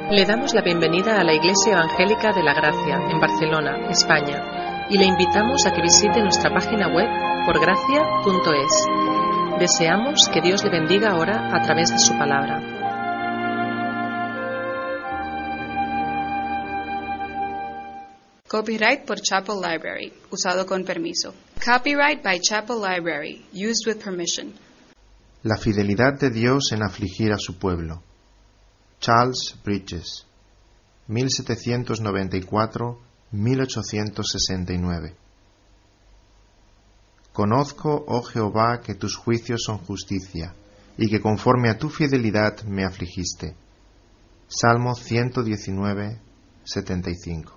Le damos la bienvenida a la Iglesia Evangélica de la Gracia, en Barcelona, España, y le invitamos a que visite nuestra página web porgracia.es. Deseamos que Dios le bendiga ahora a través de su palabra. Copyright por Chapel Library, usado con permiso. Copyright by Chapel Library, used with permission. La fidelidad de Dios en afligir a su pueblo. Charles Bridges, 1794-1869. Conozco, oh Jehová, que tus juicios son justicia, y que conforme a tu fidelidad me afligiste. Salmo 119, 75.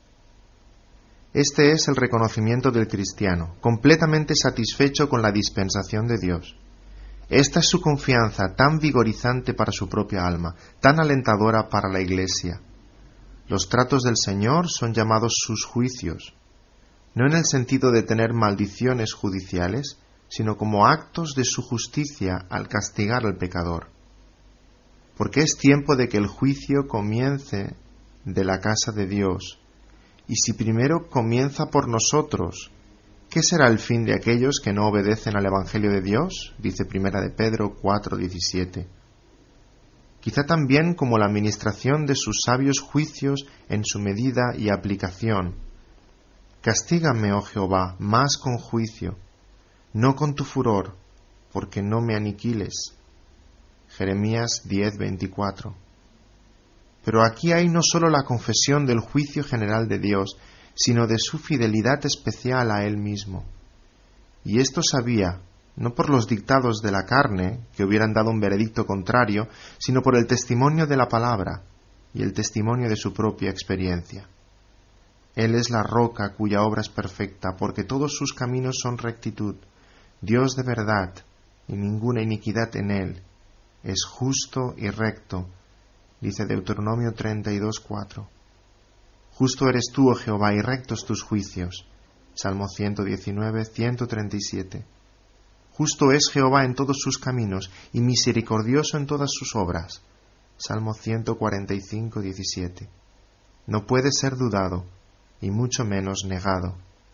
Este es el reconocimiento del cristiano, completamente satisfecho con la dispensación de Dios. Esta es su confianza, tan vigorizante para su propia alma, tan alentadora para la Iglesia. Los tratos del Señor son llamados sus juicios, no en el sentido de tener maldiciones judiciales, sino como actos de su justicia al castigar al pecador. Porque es tiempo de que el juicio comience de la casa de Dios, y si primero comienza por nosotros, ¿qué será el fin de aquellos que no obedecen al Evangelio de Dios? Dice Primera de Pedro 4:17. Quizá también como la administración de sus sabios juicios en su medida y aplicación. Castígame, oh Jehová, más con juicio, no con tu furor, porque no me aniquiles. Jeremías 10:24. Pero aquí hay no sólo la confesión del juicio general de Dios, sino de su fidelidad especial a Él mismo. Y esto sabía, no por los dictados de la carne, que hubieran dado un veredicto contrario, sino por el testimonio de la palabra y el testimonio de su propia experiencia. Él es la roca cuya obra es perfecta, porque todos sus caminos son rectitud, Dios de verdad, y ninguna iniquidad en Él. Es justo y recto, dice Deuteronomio 32:4. Justo eres tú, oh Jehová, y rectos tus juicios. Salmo 119, 137. Justo es Jehová en todos sus caminos, y misericordioso en todas sus obras. Salmo 145, 17. No puede ser dudado, y mucho menos negado.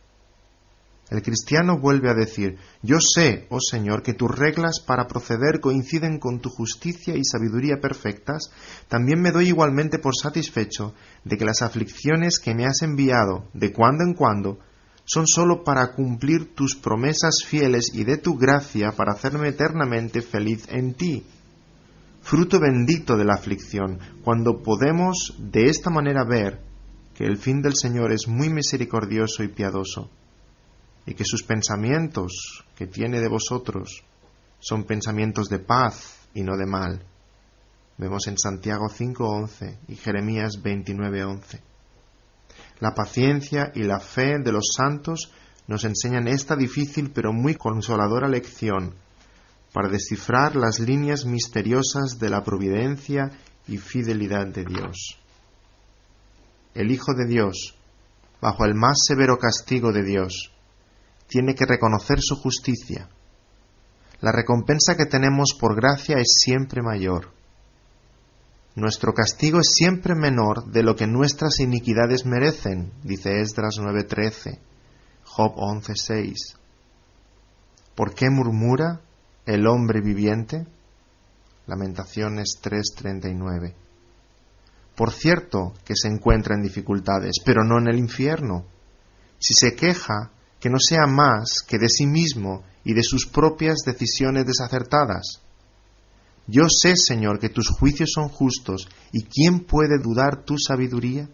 El cristiano vuelve a decir: yo sé, oh Señor, que tus reglas para proceder coinciden con tu justicia y sabiduría perfectas. También me doy igualmente por satisfecho de que las aflicciones que me has enviado de cuando en cuando son sólo para cumplir tus promesas fieles y de tu gracia para hacerme eternamente feliz en ti. Fruto bendito de la aflicción, cuando podemos de esta manera ver que el fin del Señor es muy misericordioso y piadoso, y que sus pensamientos que tiene de vosotros son pensamientos de paz y no de mal. Vemos en Santiago 5:11 y Jeremías 29:11. La paciencia y la fe de los santos nos enseñan esta difícil pero muy consoladora lección para descifrar las líneas misteriosas de la providencia y fidelidad de Dios. El Hijo de Dios, bajo el más severo castigo de Dios, tiene que reconocer su justicia. La recompensa que tenemos por gracia es siempre mayor. Nuestro castigo es siempre menor de lo que nuestras iniquidades merecen, dice Esdras 9:13, Job 11:6. ¿Por qué murmura el hombre viviente? Lamentaciones 3:39. Por cierto que se encuentra en dificultades, pero no en el infierno. Si se queja, que no sea más que de sí mismo y de sus propias decisiones desacertadas. Yo sé, Señor, que tus juicios son justos, ¿y quién puede dudar tu sabiduría?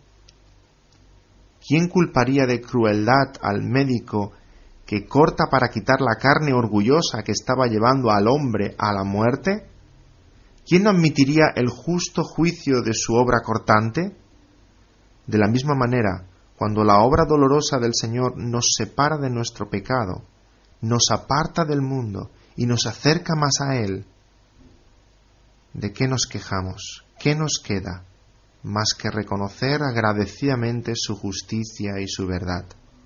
¿Quién culparía de crueldad al médico que corta para quitar la carne orgullosa que estaba llevando al hombre a la muerte? ¿Quién admitiría el justo juicio de su obra cortante? De la misma manera, cuando la obra dolorosa del Señor nos separa de nuestro pecado, nos aparta del mundo y nos acerca más a Él, ¿de qué nos quejamos? ¿Qué nos queda? Más que reconocer agradecidamente su justicia y su verdad.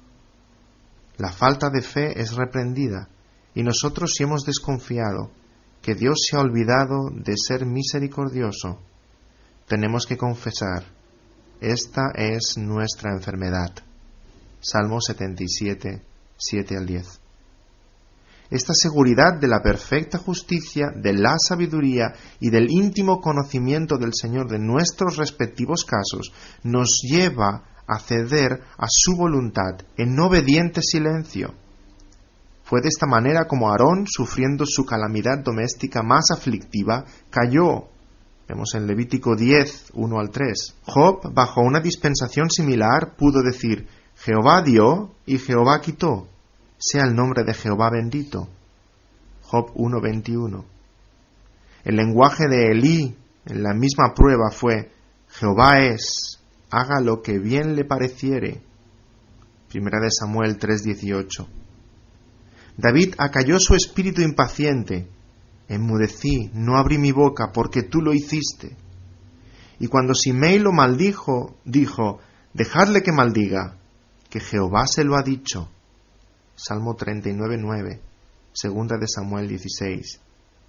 La falta de fe es reprendida, y nosotros, si hemos desconfiado que Dios se ha olvidado de ser misericordioso, tenemos que confesar: esta es nuestra enfermedad. Salmo 77, 7 al 10. Esta seguridad de la perfecta justicia, de la sabiduría y del íntimo conocimiento del Señor de nuestros respectivos casos nos lleva a ceder a su voluntad en obediente silencio. Fue de esta manera como Aarón, sufriendo su calamidad doméstica más aflictiva, cayó. Vemos en Levítico 10, 1 al 3. Job, bajo una dispensación similar, pudo decir: Jehová dio y Jehová quitó. Sea el nombre de Jehová bendito. Job 1, 21. El lenguaje de Elí en la misma prueba fue: Jehová es, haga lo que bien le pareciere. Primera de Samuel 3, 18. David acalló su espíritu impaciente. Enmudecí, no abrí mi boca, porque tú lo hiciste. Y cuando Simei lo maldijo, dijo: dejadle que maldiga, que Jehová se lo ha dicho. Salmo 39, 9, Segunda de Samuel 16.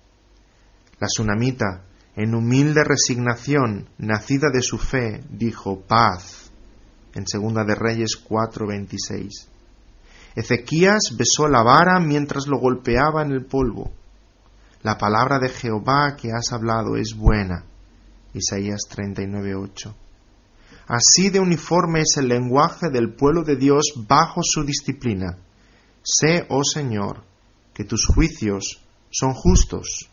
La sunamita, en humilde resignación, nacida de su fe, dijo: paz, en Segunda de Reyes 4, 26. Ezequías besó la vara mientras lo golpeaba en el polvo. La palabra de Jehová que has hablado es buena. Isaías 39, 8. Así de uniforme es el lenguaje del pueblo de Dios bajo su disciplina. Sé, oh Señor, que tus juicios son justos.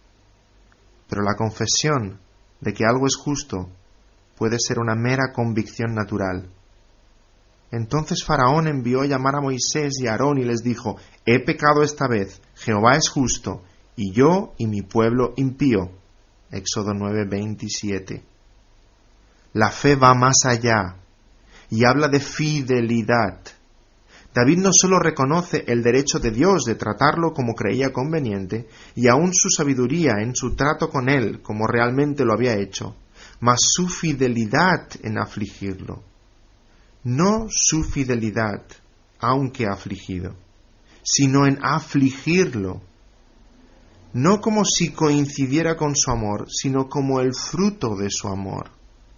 Pero la confesión de que algo es justo puede ser una mera convicción natural. Entonces Faraón envió a llamar a Moisés y a Aarón y les dijo: he pecado esta vez, Jehová es justo, y yo y mi pueblo impío. Éxodo 9, 27. La fe va más allá y habla de fidelidad. David no solo reconoce el derecho de Dios de tratarlo como creía conveniente, y aún su sabiduría en su trato con él como realmente lo había hecho, mas su fidelidad en afligirlo. No su fidelidad, aunque afligido, sino en afligirlo. No como si coincidiera con su amor, sino como el fruto de su amor.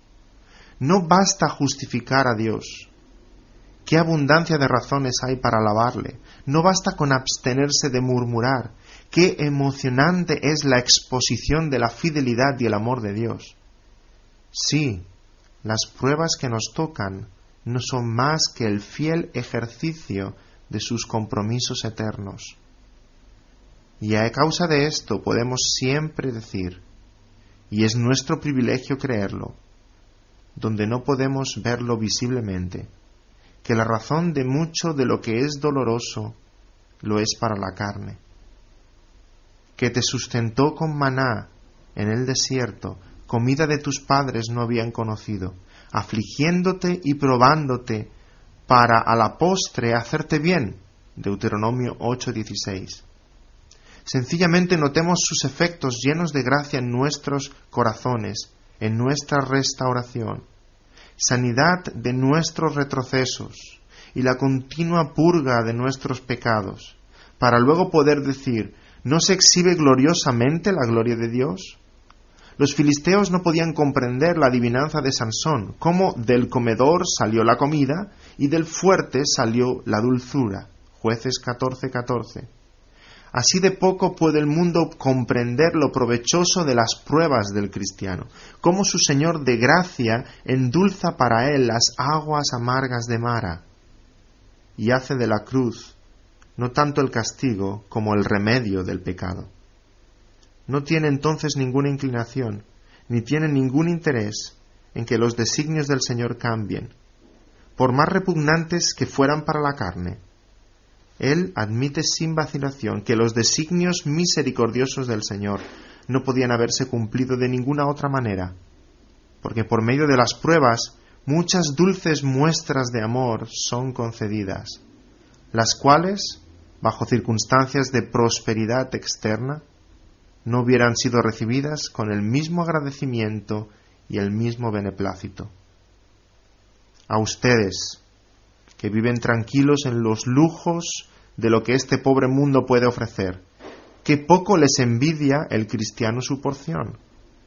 No basta justificar a Dios. Qué abundancia de razones hay para alabarle. No basta con abstenerse de murmurar. Qué emocionante es la exposición de la fidelidad y el amor de Dios. Sí, las pruebas que nos tocan no son más que el fiel ejercicio de sus compromisos eternos. Y a causa de esto podemos siempre decir, y es nuestro privilegio creerlo, donde no podemos verlo visiblemente, que la razón de mucho de lo que es doloroso lo es para la carne. Que te sustentó con maná en el desierto, comida de tus padres no habían conocido, afligiéndote y probándote para a la postre hacerte bien. Deuteronomio 8:16. Sencillamente notemos sus efectos llenos de gracia en nuestros corazones, en nuestra restauración, sanidad de nuestros retrocesos y la continua purga de nuestros pecados, para luego poder decir: ¿no se exhibe gloriosamente la gloria de Dios? Los filisteos no podían comprender la adivinanza de Sansón, cómo del comedor salió la comida y del fuerte salió la dulzura. Jueces 14:14. Así de poco puede el mundo comprender lo provechoso de las pruebas del cristiano, cómo su Señor de gracia endulza para él las aguas amargas de Mara y hace de la cruz no tanto el castigo como el remedio del pecado. No tiene entonces ninguna inclinación, ni tiene ningún interés en que los designios del Señor cambien, por más repugnantes que fueran para la carne. Él admite sin vacilación que los designios misericordiosos del Señor no podían haberse cumplido de ninguna otra manera, porque por medio de las pruebas muchas dulces muestras de amor son concedidas, las cuales, bajo circunstancias de prosperidad externa, no hubieran sido recibidas con el mismo agradecimiento y el mismo beneplácito. A ustedes, que viven tranquilos en los lujos de lo que este pobre mundo puede ofrecer, qué poco les envidia el cristiano su porción.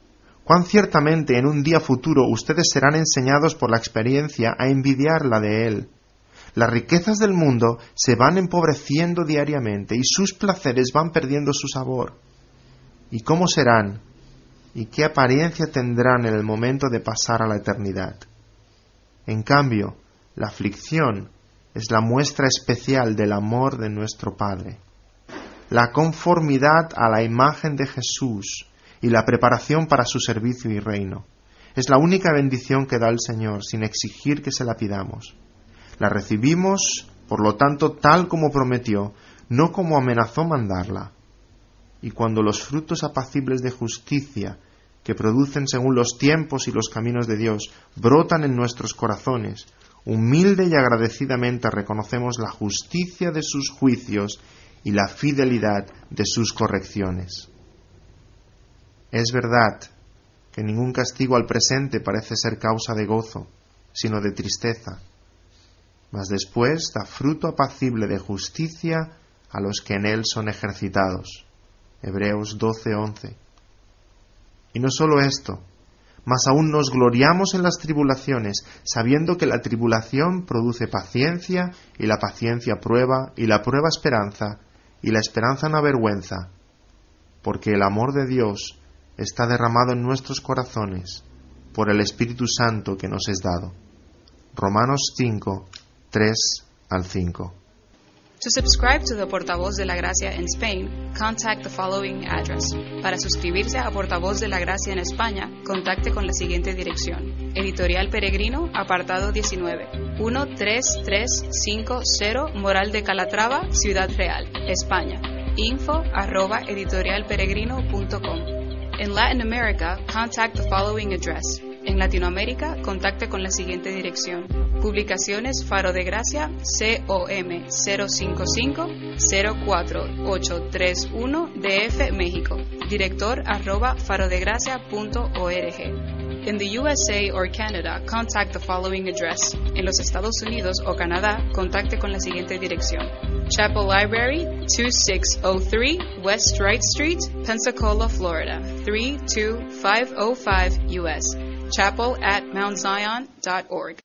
Cuán ciertamente en un día futuro ustedes serán enseñados por la experiencia a envidiar la de Él. Las riquezas del mundo se van empobreciendo diariamente y sus placeres van perdiendo su sabor. ¿Y cómo serán? ¿Y qué apariencia tendrán en el momento de pasar a la eternidad? En cambio, la aflicción es la muestra especial del amor de nuestro Padre. La conformidad a la imagen de Jesús y la preparación para su servicio y reino. Es la única bendición que da el Señor, sin exigir que se la pidamos. La recibimos, por lo tanto, tal como prometió, no como amenazó mandarla. Y cuando los frutos apacibles de justicia, que producen según los tiempos y los caminos de Dios, brotan en nuestros corazones, humilde y agradecidamente reconocemos la justicia de sus juicios y la fidelidad de sus correcciones. Es verdad que ningún castigo al presente parece ser causa de gozo, sino de tristeza, mas después da fruto apacible de justicia a los que en él son ejercitados. Hebreos 12:11. Y no solo esto, mas aún nos gloriamos en las tribulaciones, sabiendo que la tribulación produce paciencia, y la paciencia prueba, y la prueba esperanza, y la esperanza no avergüenza, porque el amor de Dios está derramado en nuestros corazones por el Espíritu Santo que nos es dado. Romanos 5, 3-5. To subscribe to the Portavoz de la Gracia in Spain, contact the following address. Para suscribirse a Portavoz de la Gracia en España, contacte con la siguiente dirección. Editorial Peregrino, apartado 19, 13350 Moral de Calatrava, Ciudad Real, España. info@editorialperegrino.com. In Latin America, contact the following address. En Latinoamérica, contacte con la siguiente dirección. Publicaciones Faro de Gracia, COM 055-04831 DF, México. Director @farodegracia.org. In the USA or Canada, contact the following address. En los Estados Unidos o Canadá, contacte con la siguiente dirección. Chapel Library, 2603 West Wright Street, Pensacola, Florida, 32505 US. chapel@mountzion.org.